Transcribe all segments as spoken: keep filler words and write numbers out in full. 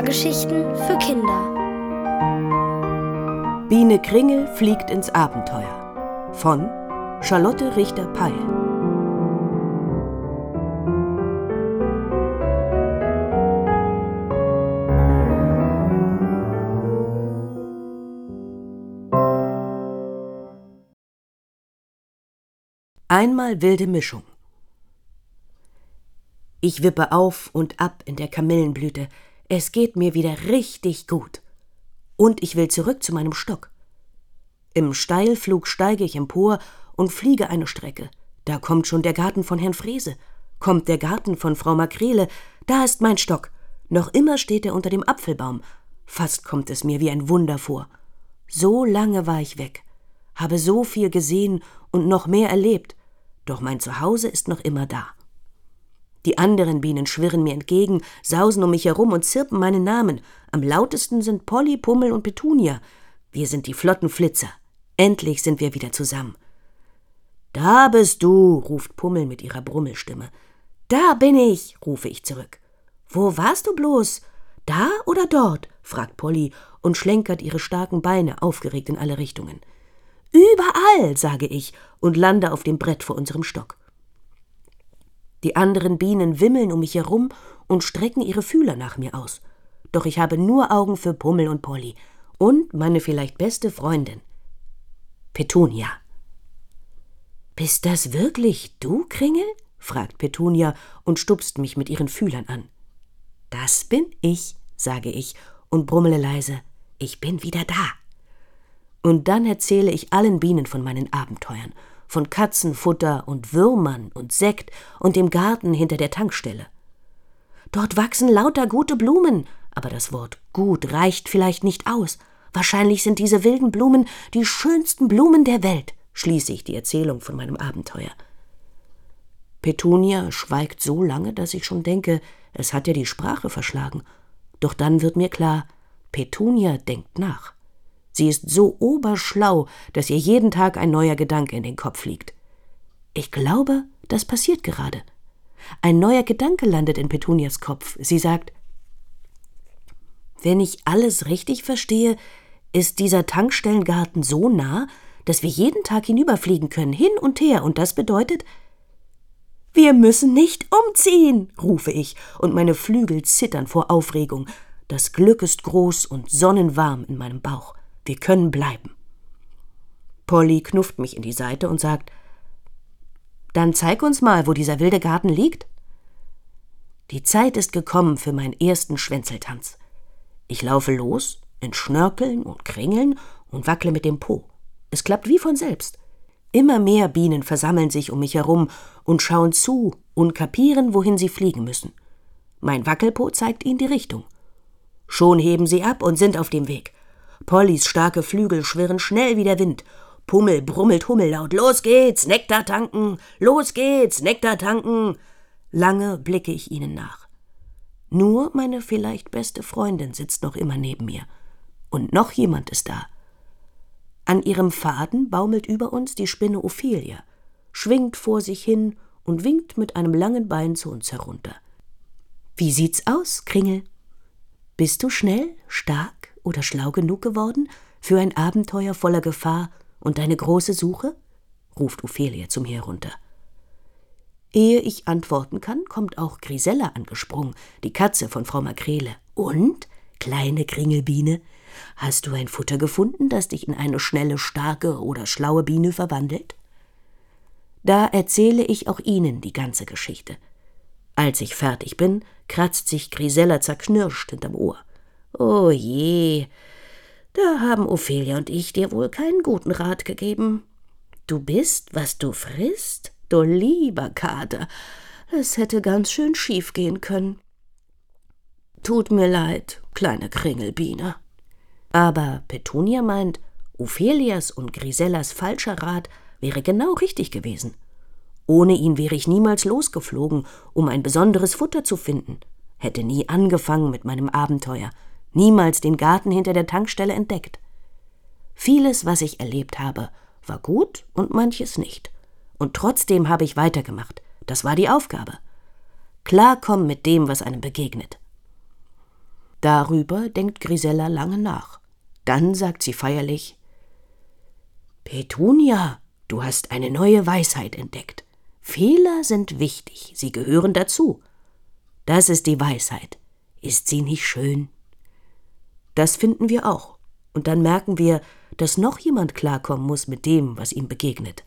Hörgeschichten für Kinder. Biene Kringel fliegt ins Abenteuer von Charlotte Richter-Peil. Einmal wilde Mischung. Ich wippe auf und ab in der Kamillenblüte. Es geht mir wieder richtig gut. Und ich will zurück zu meinem Stock. Im Steilflug steige ich empor und fliege eine Strecke. Da kommt schon der Garten von Herrn Frese. Kommt der Garten von Frau Makrele. Da ist mein Stock. Noch immer steht er unter dem Apfelbaum. Fast kommt es mir wie ein Wunder vor. So lange war ich weg, habe so viel gesehen und noch mehr erlebt. Doch mein Zuhause ist noch immer da. Die anderen Bienen schwirren mir entgegen, sausen um mich herum und zirpen meinen Namen. Am lautesten sind Polly, Pummel und Petunia. Wir sind die flotten Flitzer. Endlich sind wir wieder zusammen. »Da bist du«, ruft Pummel mit ihrer Brummelstimme. »Da bin ich«, rufe ich zurück. »Wo warst du bloß? Da oder dort?«, fragt Polly und schlenkert ihre starken Beine aufgeregt in alle Richtungen. »Überall«, sage ich und lande auf dem Brett vor unserem Stock. Die anderen Bienen wimmeln um mich herum und strecken ihre Fühler nach mir aus. Doch ich habe nur Augen für Pummel und Polly und meine vielleicht beste Freundin, Petunia. »Bist das wirklich du, Kringel?«, fragt Petunia und stupst mich mit ihren Fühlern an. »Das bin ich«, sage ich und brummele leise, »ich bin wieder da.« Und dann erzähle ich allen Bienen von meinen Abenteuern, von Katzenfutter und Würmern und Sekt und dem Garten hinter der Tankstelle. »Dort wachsen lauter gute Blumen, aber das Wort gut reicht vielleicht nicht aus. Wahrscheinlich sind diese wilden Blumen die schönsten Blumen der Welt«, schließe ich die Erzählung von meinem Abenteuer. Petunia schweigt so lange, dass ich schon denke, es hat ja die Sprache verschlagen. Doch dann wird mir klar, Petunia denkt nach. Sie ist so oberschlau, dass ihr jeden Tag ein neuer Gedanke in den Kopf liegt. Ich glaube, das passiert gerade. Ein neuer Gedanke landet in Petunias Kopf. Sie sagt, wenn ich alles richtig verstehe, ist dieser Tankstellengarten so nah, dass wir jeden Tag hinüberfliegen können, hin und her. Und das bedeutet, wir müssen nicht umziehen, rufe ich, und meine Flügel zittern vor Aufregung. Das Glück ist groß und sonnenwarm in meinem Bauch. Wir können bleiben. Polly knufft mich in die Seite und sagt, dann zeig uns mal, wo dieser wilde Garten liegt. Die Zeit ist gekommen für meinen ersten Schwänzeltanz. Ich laufe los, in Schnörkeln und Kringeln und wackle mit dem Po. Es klappt wie von selbst. Immer mehr Bienen versammeln sich um mich herum und schauen zu und kapieren, wohin sie fliegen müssen. Mein Wackelpo zeigt ihnen die Richtung. Schon heben sie ab und sind auf dem Weg. Pollys starke Flügel schwirren schnell wie der Wind. Pummel brummelt hummellaut. »Los geht's, Nektar tanken! Los geht's, Nektar tanken!« Lange blicke ich ihnen nach. Nur meine vielleicht beste Freundin sitzt noch immer neben mir. Und noch jemand ist da. An ihrem Faden baumelt über uns die Spinne Ophelia, schwingt vor sich hin und winkt mit einem langen Bein zu uns herunter. »Wie sieht's aus, Kringel? Bist du schnell, stark oder schlau genug geworden für ein Abenteuer voller Gefahr und deine große Suche?« ruft Ophelia zu mir herunter. Ehe ich antworten kann, kommt auch Grisella angesprungen, die Katze von Frau Makrele. »Und, kleine Kringelbiene, hast du ein Futter gefunden, das dich in eine schnelle, starke oder schlaue Biene verwandelt?« Da erzähle ich auch ihnen die ganze Geschichte. Als ich fertig bin, kratzt sich Grisella zerknirscht hinterm Ohr. »Oh je, da haben Ophelia und ich dir wohl keinen guten Rat gegeben. Du bist, was du frisst, du lieber Kater. Es hätte ganz schön schief gehen können. Tut mir leid, kleine Kringelbiene.« Aber Petunia meint, Ophelias und Grisellas falscher Rat wäre genau richtig gewesen. Ohne ihn wäre ich niemals losgeflogen, um ein besonderes Futter zu finden, hätte nie angefangen mit meinem Abenteuer, niemals den Garten hinter der Tankstelle entdeckt. Vieles, was ich erlebt habe, war gut und manches nicht. Und trotzdem habe ich weitergemacht. Das war die Aufgabe. Klarkommen mit dem, was einem begegnet. Darüber denkt Grisella lange nach. Dann sagt sie feierlich: »Petunia, du hast eine neue Weisheit entdeckt. Fehler sind wichtig, sie gehören dazu. Das ist die Weisheit. Ist sie nicht schön?« Das finden wir auch. Und dann merken wir, dass noch jemand klarkommen muss mit dem, was ihm begegnet.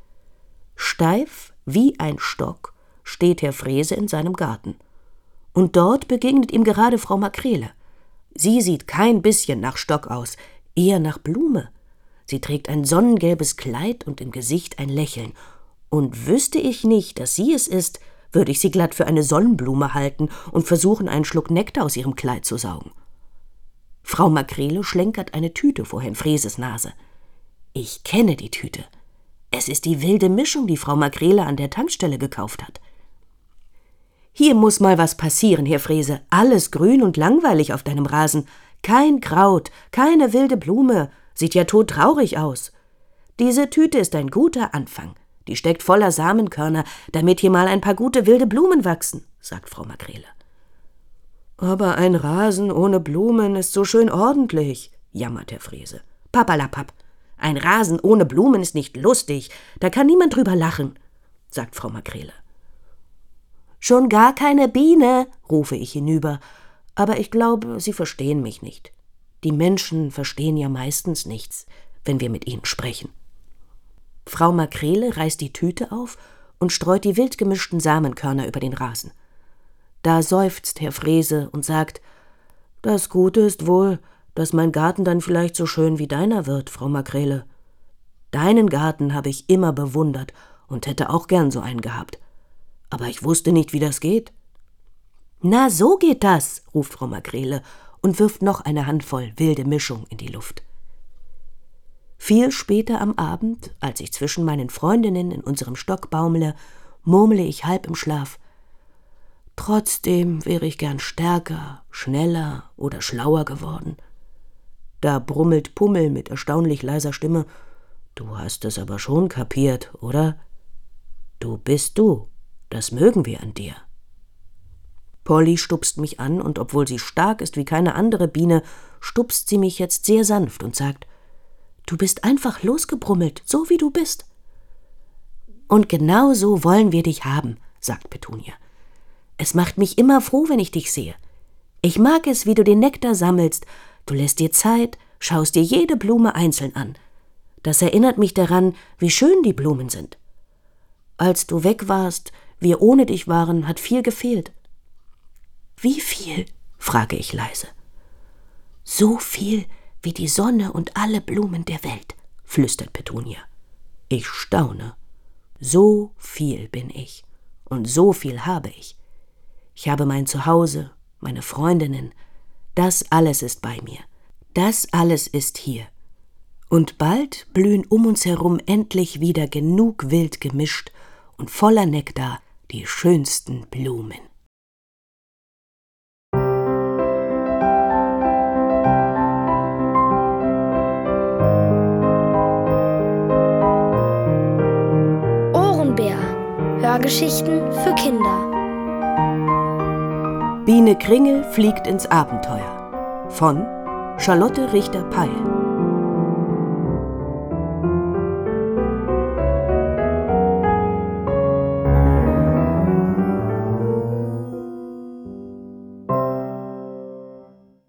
Steif wie ein Stock steht Herr Frese in seinem Garten. Und dort begegnet ihm gerade Frau Makrele. Sie sieht kein bisschen nach Stock aus, eher nach Blume. Sie trägt ein sonnengelbes Kleid und im Gesicht ein Lächeln. Und wüsste ich nicht, dass sie es ist, würde ich sie glatt für eine Sonnenblume halten und versuchen, einen Schluck Nektar aus ihrem Kleid zu saugen. Frau Makrele schlenkert eine Tüte vor Herrn Freses Nase. Ich kenne die Tüte. Es ist die wilde Mischung, die Frau Makrele an der Tankstelle gekauft hat. »Hier muss mal was passieren, Herr Frese. Alles grün und langweilig auf deinem Rasen. Kein Kraut, keine wilde Blume. Sieht ja todtraurig aus. Diese Tüte ist ein guter Anfang. Die steckt voller Samenkörner, damit hier mal ein paar gute wilde Blumen wachsen«, sagt Frau Makrele. »Aber ein Rasen ohne Blumen ist so schön ordentlich«, jammert Herr Frese. »Papperlapapp, ein Rasen ohne Blumen ist nicht lustig, da kann niemand drüber lachen«, sagt Frau Makrele. »Schon gar keine Biene«, rufe ich hinüber, aber ich glaube, Sie verstehen mich nicht. Die Menschen verstehen ja meistens nichts, wenn wir mit ihnen sprechen. Frau Makrele reißt die Tüte auf und streut die wild gemischten Samenkörner über den Rasen. Da seufzt Herr Frese und sagt: »Das Gute ist wohl, dass mein Garten dann vielleicht so schön wie deiner wird, Frau Makrele. Deinen Garten habe ich immer bewundert und hätte auch gern so einen gehabt. Aber ich wusste nicht, wie das geht.« »Na, so geht das«, ruft Frau Makrele und wirft noch eine Handvoll wilde Mischung in die Luft. Viel später am Abend, als ich zwischen meinen Freundinnen in unserem Stock baumle, murmle ich halb im Schlaf: »Trotzdem wäre ich gern stärker, schneller oder schlauer geworden.« Da brummelt Pummel mit erstaunlich leiser Stimme: »Du hast es aber schon kapiert, oder? Du bist du, das mögen wir an dir.« Polly stupst mich an, und obwohl sie stark ist wie keine andere Biene, stupst sie mich jetzt sehr sanft und sagt: »Du bist einfach losgebrummelt, so wie du bist.« »Und genau so wollen wir dich haben«, sagt Petunia. »Es macht mich immer froh, wenn ich dich sehe. Ich mag es, wie du den Nektar sammelst. Du lässt dir Zeit, schaust dir jede Blume einzeln an. Das erinnert mich daran, wie schön die Blumen sind. Als du weg warst, wir ohne dich waren, hat viel gefehlt.« »Wie viel?«, frage ich leise. »So viel wie die Sonne und alle Blumen der Welt«, flüstert Petunia. Ich staune. So viel bin ich und so viel habe ich. Ich habe mein Zuhause, meine Freundinnen. Das alles ist bei mir. Das alles ist hier. Und bald blühen um uns herum endlich wieder genug wild gemischt und voller Nektar die schönsten Blumen. Ohrenbär. Hörgeschichten für Kinder. Biene Kringel fliegt ins Abenteuer von Charlotte Richter-Peil.